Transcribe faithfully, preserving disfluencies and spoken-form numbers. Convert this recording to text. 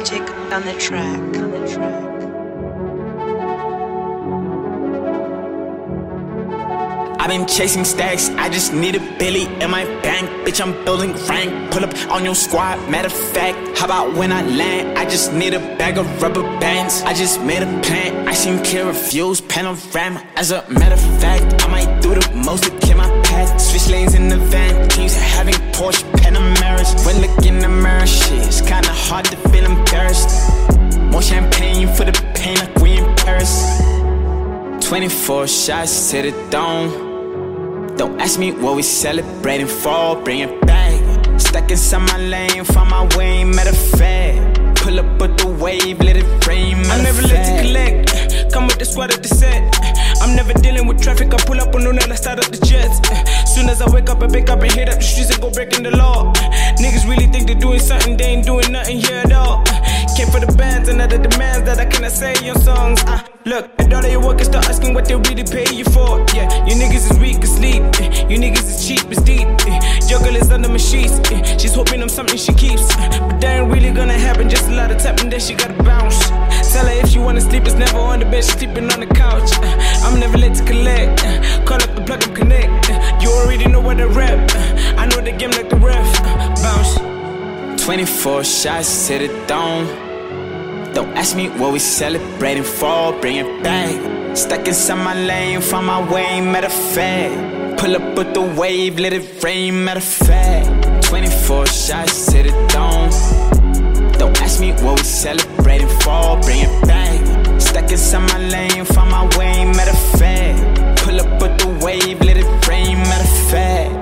Magic on the track, on the track. I've been chasing stacks, I just need a Billy in my bank. Bitch, I'm building rank, pull up on your squad. Matter of fact, how about when I land? I just need a bag of rubber bands. I just made a plan, I seen clear reviews, panorama. As a matter of fact, I might do the most to clear my path. Switch lanes in the van, keeps having Porsche Panameras. When looking in the mirror, shit, it's kinda hard to feel embarrassed. More champagne for the pain like we in Paris. twenty-four shots to the dome. Don't ask me what we celebrating for, bring it back. Stuck inside my lane, find my way, matter of fact. Pull up with the wave, let it rain, I'm never late to collect, come with the squad at the set. I'm never dealing with traffic, I pull up on Luna, I start up the jets. Soon as I wake up, I pick up and hit up the streets and go breaking the law. Niggas really think they're doing something, they ain't doing nothing here at all. Came for the bands and other demands that I cannot say in songs. Uh, look, and all of your workers start asking what they really pay you for. Yeah, you niggas is weak asleep. Uh, you niggas is cheap as deep. Uh, your girl is under my sheets. Uh, she's hoping I'm something she keeps. Uh, but that ain't really gonna happen. Just a lot of tapping, then she gotta bounce. Tell her if she wanna sleep, it's never on the bed, she's sleeping on the couch. Uh, I'm never late to collect. Uh, call up the plug and connect. Uh, you already know what I rap. Uh, I know the game like the ref. Uh, bounce. twenty-four shots to the dome. Don't ask me what we celebrating for, bring it back. Stuck inside my lane, find my way, matter of fact. Pull up with the wave, let it rain, matter of fact. twenty-four shots to the dome. Don't ask me what we celebrating for, bring it back. Stuck inside my lane, find my way, matter of fact. Pull up with the wave, let it rain, matter of fact.